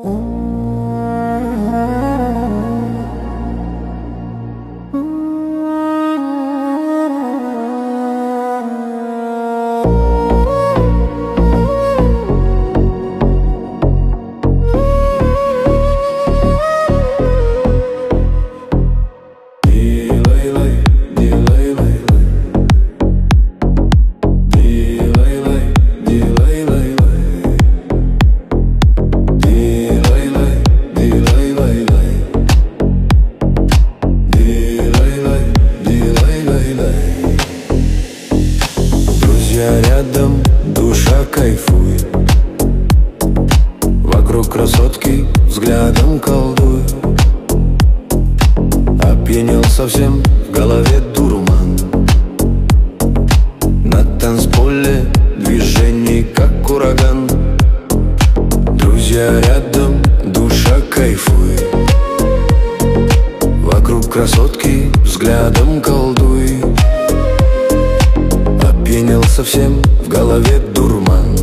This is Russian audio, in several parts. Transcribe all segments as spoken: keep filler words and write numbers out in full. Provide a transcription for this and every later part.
Рядом душа кайфует, вокруг красотки взглядом колдует. Опьянел совсем, в голове дурман. На танцполе движений как ураган. Друзья рядом, душа кайфует, вокруг красотки взглядом колдует. Опьянел совсем, в голове дурман.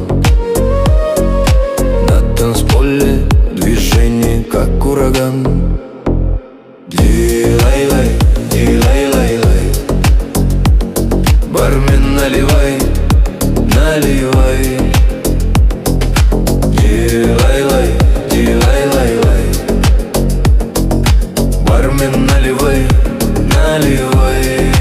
На танцполе движение как ураган. Ди-лай-лай, ди-лай-лай-лай. Бармен, наливай, наливай. Ди-лай-лай, ди-лай-лай-лай. Бармен, наливай, наливай.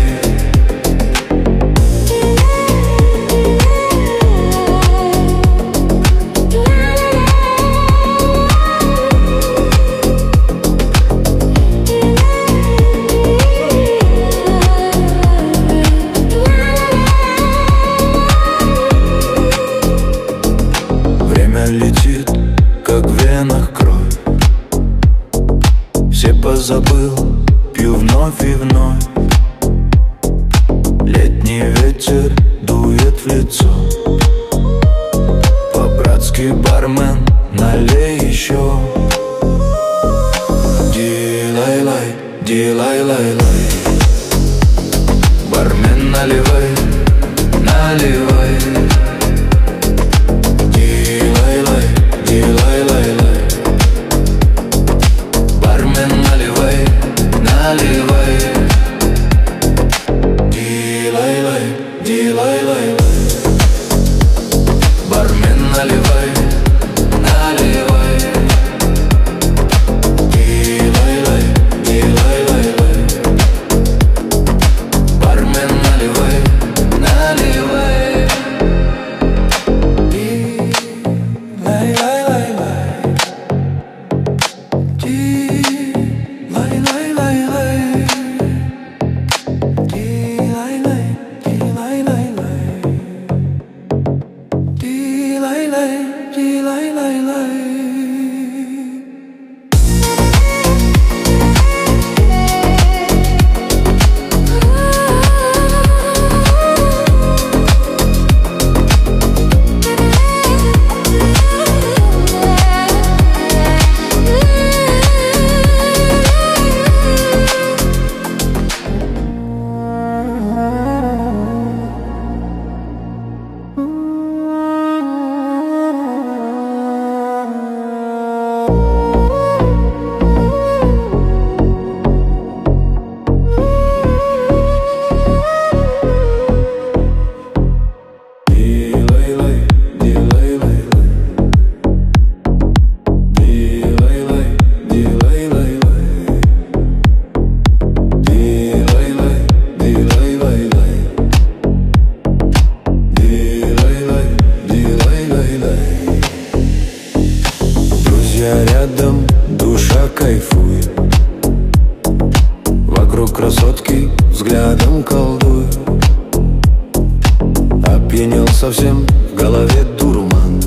Летит, как в венах кровь. Все позабыл, пью вновь и вновь. Летний ветер дует в лицо. По-братски, бармен, налей еще. Ди-лай-лай, ди-лай-лай-лай. Бармен, наливай, наливай. Ди-лай-лай-лай. Бармен, наливай, наливай. Ди-лай-лай, ди-лай-лай-лай. Бармен, наливай, наливай. Ди-лай-лай, ди-лай-лай-лай. Бармен, наливай, наливай. Рядом душа кайфует, вокруг красотки взглядом колдует. Опьянел совсем, в голове дурман.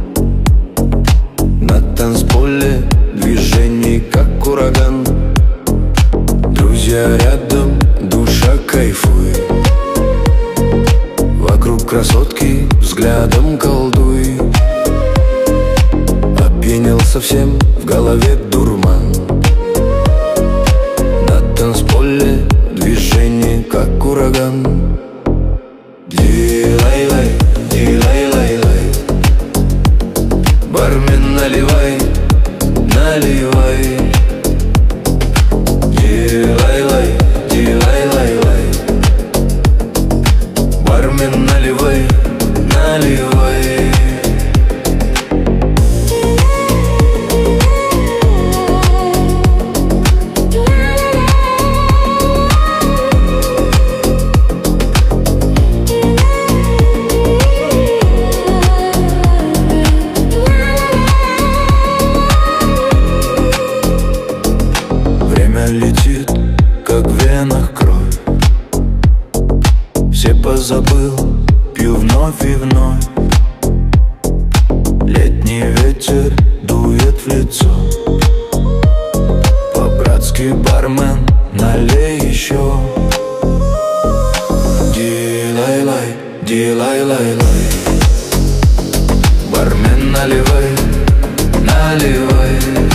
На танцполе движений как ураган. Друзья рядом, душа кайфует, вокруг красотки взглядом колдует. Опьянел совсем, в голове дурман. На танцполе движение как ураган. наливай. Дилай-лай, дилай-лай-лай. Бармен, наливай, наливай. Летит, как в венах кровь. Все позабыл, пью вновь и вновь. Летний ветер дует в лицо. По-братски, бармен, налей еще. Дилай-лай, дилай-лай-лай. Бармен, наливай, наливай.